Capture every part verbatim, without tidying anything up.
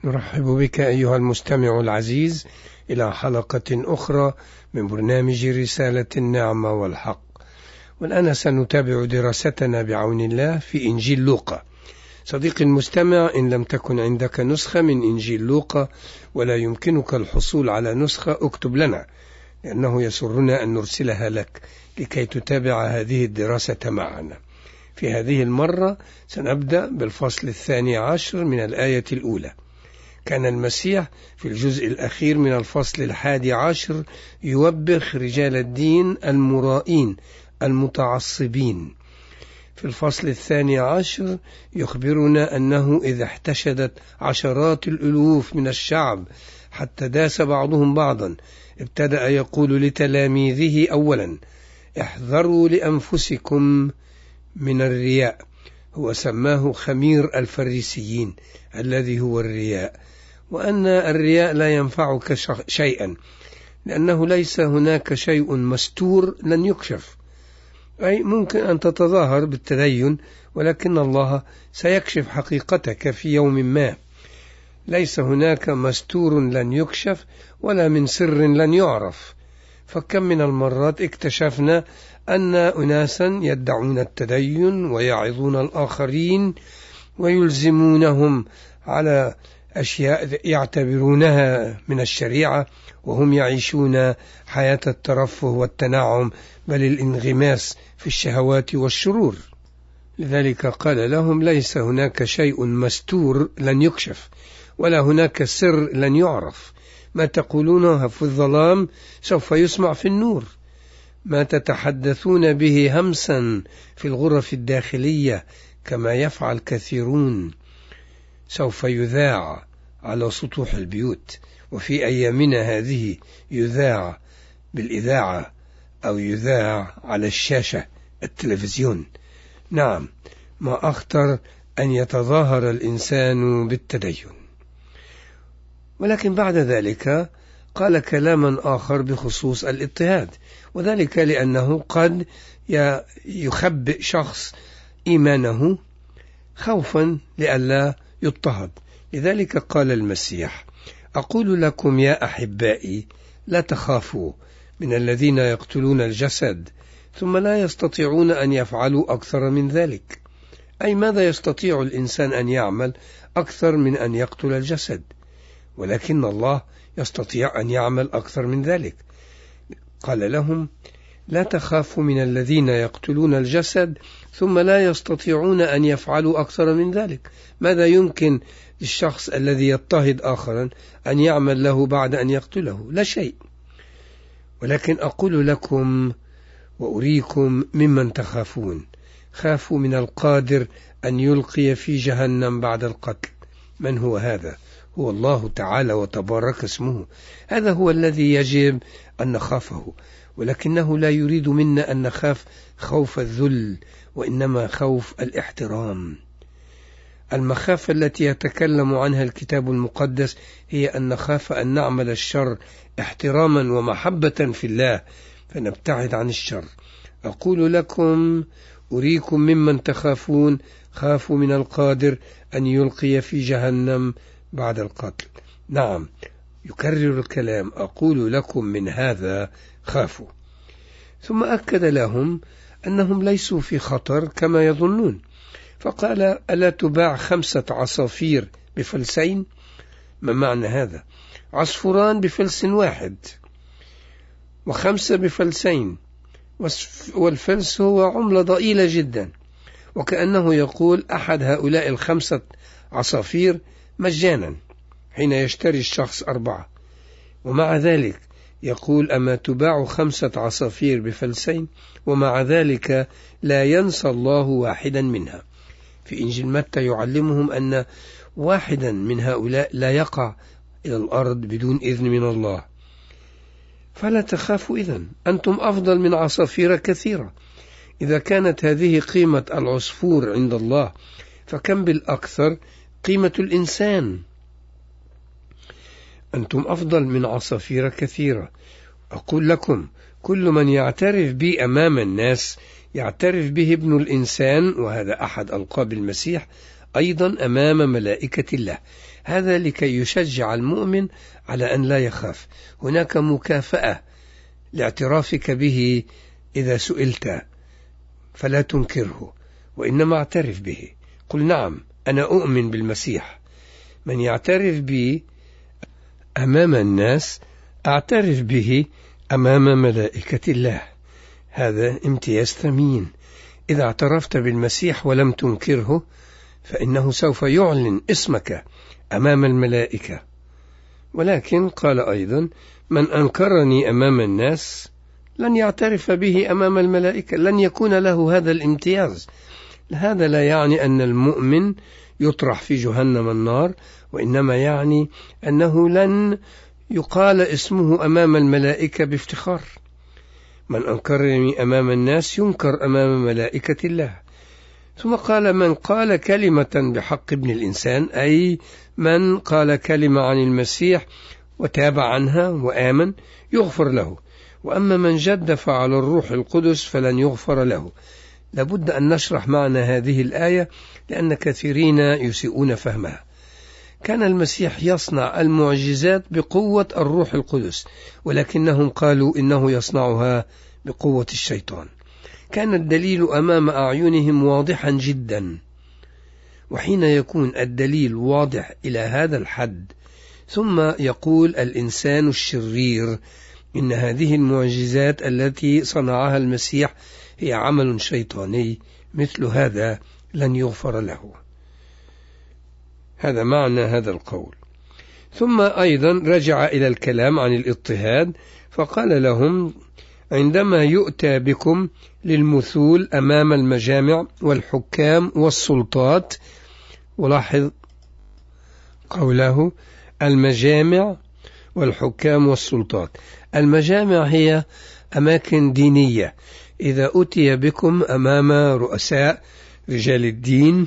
نرحب بك أيها المستمع العزيز إلى حلقة أخرى من برنامج رسالة النعمة والحق. والآن سنتابع دراستنا بعون الله في إنجيل لوقا. صديقي المستمع، إن لم تكن عندك نسخة من إنجيل لوقا ولا يمكنك الحصول على نسخة، اكتب لنا، لأنه يسرنا أن نرسلها لك لكي تتابع هذه الدراسة معنا. في هذه المرة سنبدأ بالفصل الثاني عشر من الآية الأولى. كان المسيح في الجزء الأخير من الفصل الحادي عشر يوبخ رجال الدين المرائين المتعصبين. في الفصل الثاني عشر يخبرنا أنه إذا احتشدت عشرات الألوف من الشعب حتى داس بعضهم بعضا، ابتدأ يقول لتلاميذه أولا: احذروا لأنفسكم من الرياء. هو سماه خمير الفريسيين الذي هو الرياء، وأن الرياء لا ينفعك شيئا، لأنه ليس هناك شيء مستور لن يكشف. أي ممكن أن تتظاهر بالتدين، ولكن الله سيكشف حقيقتك في يوم ما. ليس هناك مستور لن يكشف ولا من سر لن يعرف. فكم من المرات اكتشفنا أن أناسا يدعون التدين ويعظون الآخرين ويلزمونهم على أشياء يعتبرونها من الشريعة، وهم يعيشون حياة الترفه والتنعم، بل الانغماس في الشهوات والشرور. لذلك قال لهم: ليس هناك شيء مستور لن يكشف، ولا هناك سر لن يعرف. ما تقولونه في الظلام سوف يسمع في النور، ما تتحدثون به همسا في الغرف الداخلية كما يفعل كثيرون سوف يذاع على سطوح البيوت، وفي أيامنا هذه يذاع بالإذاعة أو يذاع على الشاشة التلفزيون. نعم، ما أخطر أن يتظاهر الإنسان بالتدين. ولكن بعد ذلك قال كلاما آخر بخصوص الاضطهاد، وذلك لأنه قد يخبئ شخص إيمانه خوفا لئلا يضطهد. لذلك قال المسيح: أقول لكم يا أحبائي، لا تخافوا من الذين يقتلون الجسد ثم لا يستطيعون أن يفعلوا أكثر من ذلك. أي ماذا يستطيع الإنسان أن يعمل أكثر من أن يقتل الجسد؟ ولكن الله يستطيع أن يعمل أكثر من ذلك. قال لهم: لا تخافوا من الذين يقتلون الجسد ثم لا يستطيعون أن يفعلوا أكثر من ذلك. ماذا يمكن للشخص الذي يضطهد آخرا أن يعمل له بعد أن يقتله؟ لا شيء. ولكن أقول لكم وأريكم ممن تخافون. خافوا من القادر أن يلقي في جهنم بعد القتل. من هو هذا؟ هو الله تعالى وتبارك اسمه. هذا هو الذي يجب أن نخافه، ولكنه لا يريد منا أن نخاف خوف الذل، وإنما خوف الاحترام. المخافة التي يتكلم عنها الكتاب المقدس هي أن نخاف أن نعمل الشر احتراما ومحبة في الله، فنبتعد عن الشر. أقول لكم أريكم ممن تخافون. خافوا من القادر أن يلقي في جهنم بعد القتل. نعم، يكرر الكلام: أقول لكم من هذا خافوا. ثم أكد لهم أنهم ليسوا في خطر كما يظنون، فقال: ألا تباع خمسة عصافير بفلسين؟ ما معنى هذا؟ عصفوران بفلس واحد وخمسة بفلسين، والفلس هو عملة ضئيلة جدا، وكأنه يقول أحد هؤلاء الخمسة عصافير مجانا حين يشتري الشخص أربعة. ومع ذلك يقول: أما تباع خمسة عصافير بفلسين؟ ومع ذلك لا ينسى الله واحدا منها. في إنجيل متى يعلمهم أن واحدا من هؤلاء لا يقع إلى الأرض بدون إذن من الله. فلا تخافوا إذن، أنتم أفضل من عصافير كثيرة. إذا كانت هذه قيمة العصفور عند الله، فكم بالأكثر قيمة الإنسان. أنتم أفضل من عصافير كثيرة. أقول لكم: كل من يعترف بي أمام الناس يعترف به ابن الإنسان، وهذا أحد ألقاب المسيح، أيضا أمام ملائكة الله. هذا لكي يشجع المؤمن على أن لا يخاف. هناك مكافأة لاعترافك به إذا سئلت، فلا تنكره وإنما اعترف به. قل نعم أنا أؤمن بالمسيح. من يعترف بي أمام الناس أعترف به أمام ملائكة الله. هذا امتياز ثمين. إذا اعترفت بالمسيح ولم تنكره فإنه سوف يعلن اسمك أمام الملائكة. ولكن قال أيضا من أنكرني أمام الناس لن يعترف به أمام الملائكة، لن يكون له هذا الامتياز. هذا لا يعني أن المؤمن يطرح في جهنم النار، وإنما يعني أنه لن يقال اسمه أمام الملائكة بافتخار. من أنكرني أمام الناس ينكر أمام ملائكة الله. ثم قال من قال كلمة بحق ابن الإنسان، أي من قال كلمة عن المسيح وتاب عنها وآمن يغفر له، وأما من جدف على الروح القدس فلن يغفر له. لابد أن نشرح معنى هذه الآية لأن كثيرين يسيئون فهمها. كان المسيح يصنع المعجزات بقوة الروح القدس، ولكنهم قالوا إنه يصنعها بقوة الشيطان. كان الدليل أمام أعينهم واضحا جدا، وحين يكون الدليل واضح إلى هذا الحد ثم يقول الإنسان الشرير إن هذه المعجزات التي صنعها المسيح هي عمل شيطاني، مثل هذا لن يغفر له. هذا معنى هذا القول. ثم أيضا رجع إلى الكلام عن الاضطهاد فقال لهم عندما يؤتى بكم للمثول أمام المجامع والحكام والسلطات، ولاحظ قوله المجامع والحكام والسلطات. المجامع هي أماكن دينية. إذا أتي بكم أمام رؤساء رجال الدين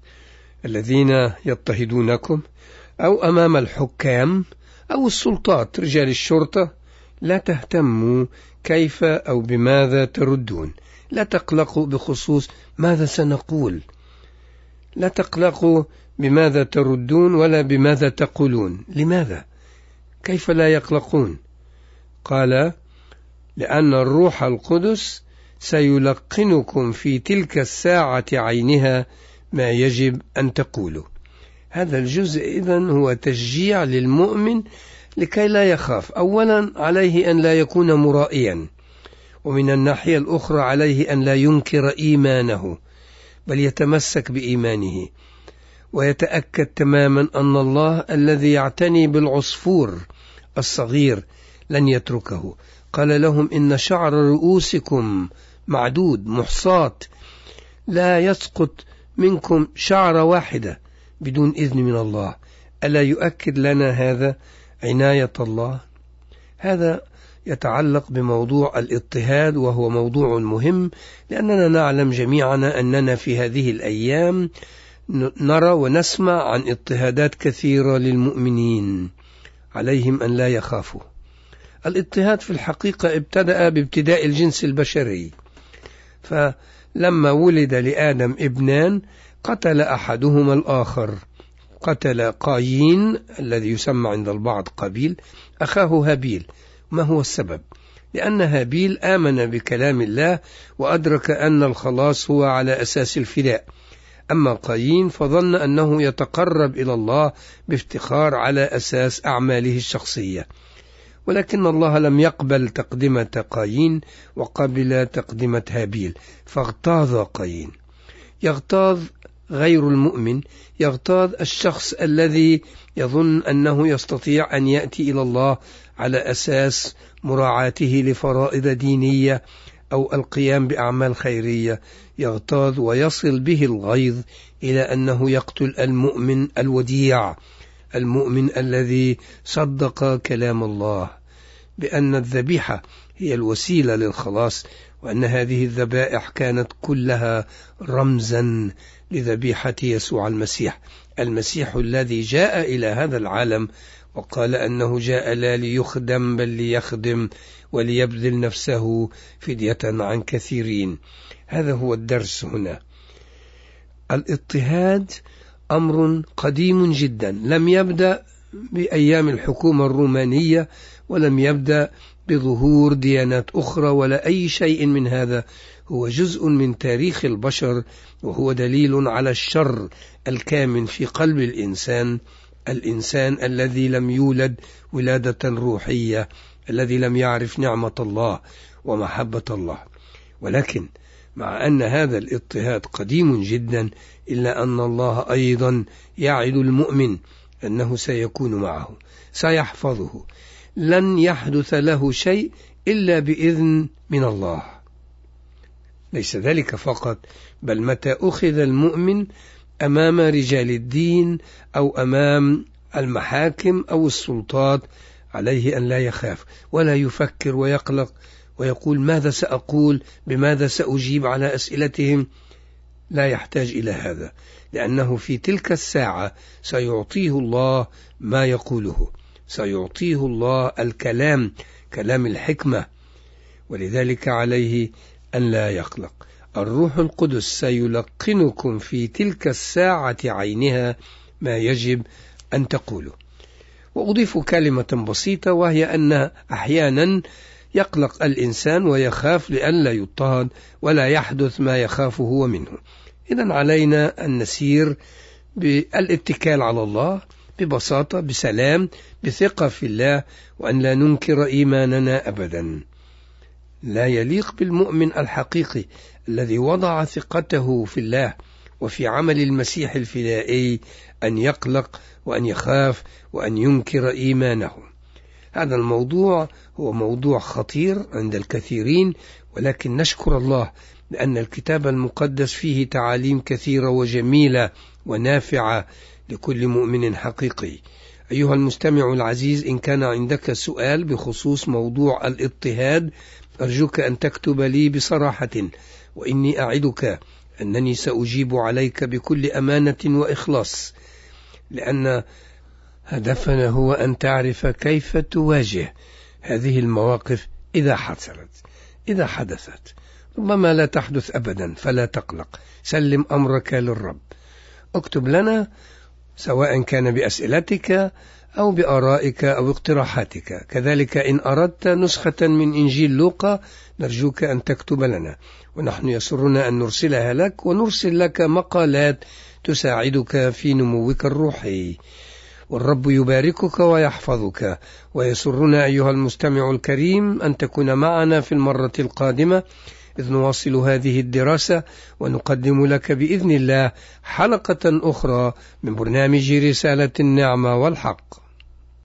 الذين يضطهدونكم، أو أمام الحكام أو السلطات رجال الشرطة، لا تهتموا كيف أو بماذا تردون. لا تقلقوا بخصوص ماذا سنقول، لا تقلقوا بماذا تردون ولا بماذا تقولون. لماذا؟ كيف لا يقلقون؟ قال لأن الروح القدس سيلقنكم في تلك الساعة عينها ما يجب أن تقولوا. هذا الجزء إذن هو تشجيع للمؤمن لكي لا يخاف. أولا عليه أن لا يكون مرائيا، ومن الناحية الأخرى عليه أن لا ينكر إيمانه بل يتمسك بإيمانه، ويتأكد تماما أن الله الذي يعتني بالعصفور الصغير لن يتركه. قال لهم إن شعر رؤوسكم معدود محصاة، لا يسقط منكم شعرة واحدة بدون إذن من الله. ألا يؤكد لنا هذا عناية الله؟ هذا يتعلق بموضوع الاضطهاد، وهو موضوع مهم لأننا نعلم جميعنا أننا في هذه الأيام نرى ونسمع عن اضطهادات كثيرة للمؤمنين. عليهم أن لا يخافوا. الاضطهاد في الحقيقة ابتدأ بابتداء الجنس البشري، فلما ولد لآدم ابنان قتل أحدهما الآخر. قتل قايين الذي يسمى عند البعض قابيل أخاه هابيل. ما هو السبب؟ لأن هابيل آمن بكلام الله وأدرك أن الخلاص هو على أساس الفداء، أما قايين فظن أنه يتقرب إلى الله بافتخار على أساس أعماله الشخصية. ولكن الله لم يقبل تقدمة قايين وقبل تقدمة هابيل، فاغتاظ قايين. يغتاظ غير المؤمن، يغتاظ الشخص الذي يظن أنه يستطيع أن يأتي إلى الله على أساس مراعاته لفرائض دينية أو القيام بأعمال خيرية. يغتاظ ويصل به الغيظ إلى أنه يقتل المؤمن الوديع، المؤمن الذي صدق كلام الله بأن الذبيحة هي الوسيلة للخلاص، وأن هذه الذبائح كانت كلها رمزا لذبيحة يسوع المسيح، المسيح الذي جاء إلى هذا العالم وقال أنه جاء لا ليخدم بل ليخدم وليبذل نفسه فدية عن كثيرين. هذا هو الدرس هنا. الاضطهاد أمر قديم جدا، لم يبدأ بأيام الحكومة الرومانية، ولم يبدأ بظهور ديانات أخرى ولا أي شيء من هذا. هو جزء من تاريخ البشر، وهو دليل على الشر الكامن في قلب الإنسان، الإنسان الذي لم يولد ولادة روحية، الذي لم يعرف نعمة الله ومحبة الله. ولكن مع أن هذا الاضطهاد قديم جدا، إلا أن الله أيضا يعد المؤمن أنه سيكون معه، سيحفظه، لن يحدث له شيء إلا بإذن من الله. ليس ذلك فقط، بل متى أخذ المؤمن أمام رجال الدين أو أمام المحاكم أو السلطات، عليه أن لا يخاف ولا يفكر ويقلق ويقول ماذا سأقول، بماذا سأجيب على أسئلتهم. لا يحتاج إلى هذا، لأنه في تلك الساعة سيعطيه الله ما يقوله، سيعطيه الله الكلام، كلام الحكمة، ولذلك عليه أن لا يقلق. الروح القدس سيلقنكم في تلك الساعة عينها ما يجب أن تقولوا. وأضيف كلمة بسيطة، وهي أن أحيانا يقلق الإنسان ويخاف لئلا يضطهد ولا يحدث ما يخافه هو منه. إذن علينا أن نسير بالاتكال على الله ببساطة، بسلام، بثقة في الله، وأن لا ننكر إيماننا أبدا. لا يليق بالمؤمن الحقيقي الذي وضع ثقته في الله وفي عمل المسيح الفدائي أن يقلق وأن يخاف وأن ينكر إيمانه. هذا الموضوع هو موضوع خطير عند الكثيرين، ولكن نشكر الله لأن الكتاب المقدس فيه تعاليم كثيرة وجميلة ونافعة لكل مؤمن حقيقي. أيها المستمع العزيز، إن كان عندك سؤال بخصوص موضوع الاضطهاد، أرجوك أن تكتب لي بصراحة، وإني أعدك أنني سأجيب عليك بكل أمانة وإخلاص، لأن هدفنا هو أن تعرف كيف تواجه هذه المواقف إذا حصلت، إذا حدثت. ربما لا تحدث أبدا، فلا تقلق، سلم أمرك للرب. اكتب لنا سواء كان بأسئلتك أو بآرائك أو اقتراحاتك. كذلك إن أردت نسخة من إنجيل لوقا نرجوك أن تكتب لنا، ونحن يسرنا أن نرسلها لك، ونرسل لك مقالات تساعدك في نموك الروحي. والرب يباركك ويحفظك، ويسرنا أيها المستمع الكريم أن تكون معنا في المرة القادمة إذ نواصل هذه الدراسة، ونقدم لك بإذن الله حلقة أخرى من برنامج رسالة النعمة والحق.